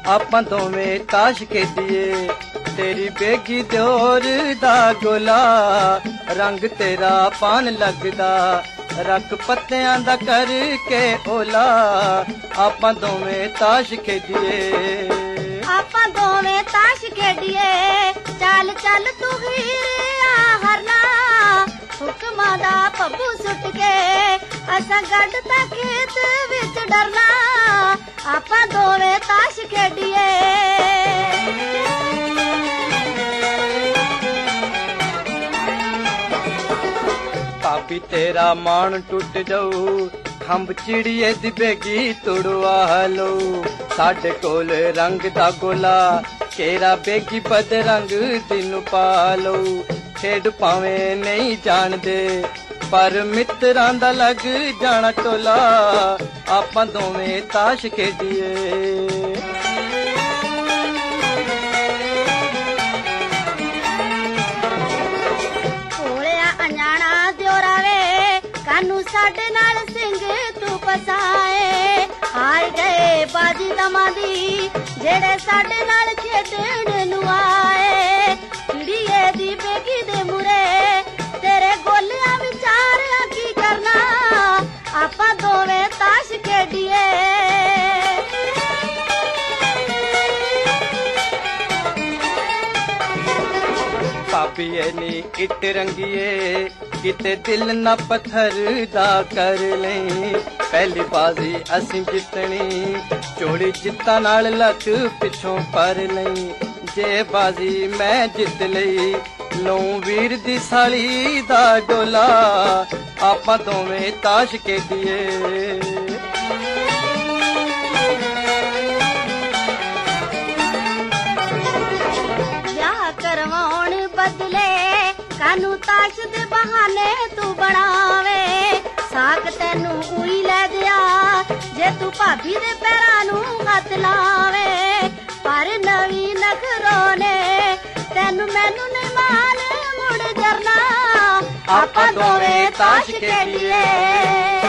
ਆਪਾਂ ਦੋਵੇਂ ਤਾਸ਼ ਖੇਡੀਏ। तेरी बेगी दियोर दा गोला रंग तेरा पान लगदा रख पत्तियां दा करके ओला आपां दोवें ताश खेडिए। आपां दोवें ताश खेडिए चल चल तू हीरिया हरना हुक्मां दा पब्बू सुट के असां गड्ढ ता खेत विच डरना आपां दोवें ताश खेडिए। भाभी तेरा मान टुट जाऊ खंब चिड़िए दी बेगी तुड़वा लो साडे कोल रंग दा गोला केरा बेगी बद रंग दिन पालो। खेड पावे नहीं जानदे पर मित्रां दा लग जाना टोला आपां दोवें ताश खेडिए। साडे नाल सिंह तू फसाए हार गए बाजी दमादी जेड़े साडे नाल खेडण नू आए। चिड़िए दी बेगी दे मुरे तेरे गोलियां विचार की करना आपां दोवें ताश खेडिए। भाभी नी इट रंगीए किते दिल ना पत्थर दा कर लें पहली बाजी असीं जितनी चोड़ी जित्ता नाल लक पिछों पर लें जे बाजी मैं जित लई लूं वीर दी साली दा डोला आपां दोवें ताश खेडिए। ब्याह करवाउण बदले कानू ताश दे बहाने तू बनावे साक तेनू उई लै दिया जे तू भाभी दे पैरां नू हथ लावे। पर नवी नखरों ने तेनू मैनू नहीं मान मुड़ जरना आपां दोवें ताश खेडिए।